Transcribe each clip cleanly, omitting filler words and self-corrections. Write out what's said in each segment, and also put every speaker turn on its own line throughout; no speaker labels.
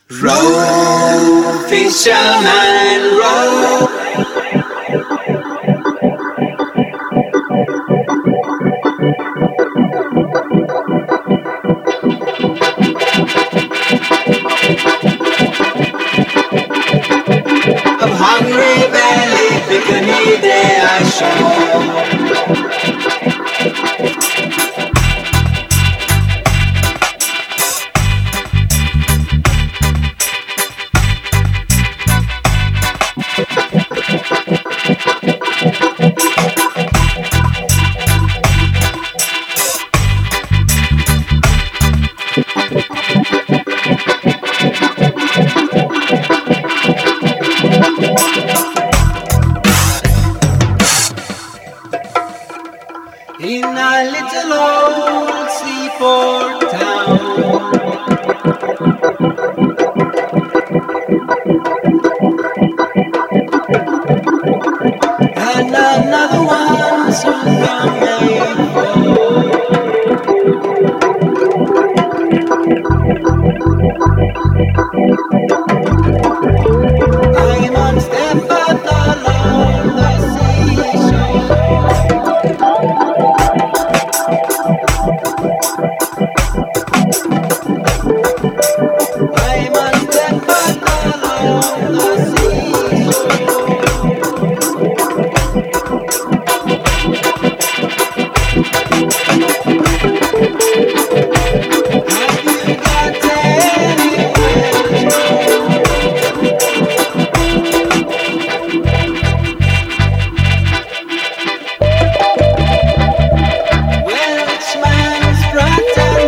Row, fisherman, row. Of hungry belly, pickaninny day I show. In a little old seaport town, and another one soon come made for. I must step out along the seashore. I must step out along the seashore. Have you got anywhere to go? Welshman's brought and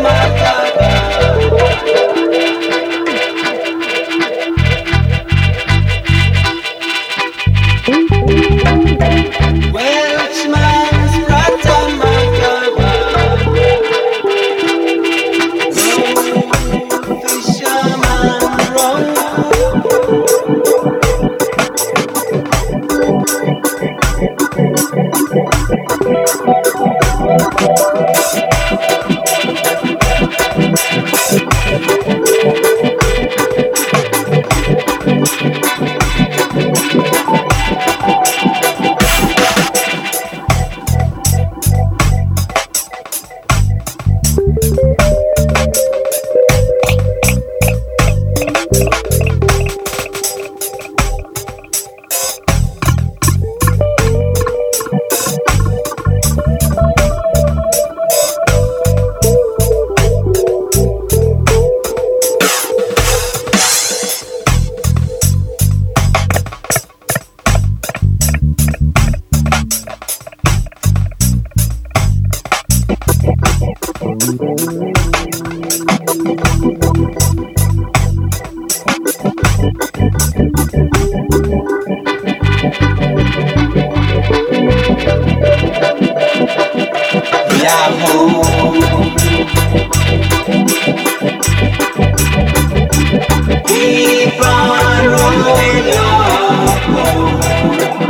Welshman's brought and fisherman row. Yahoo! Keep on rolling your boat.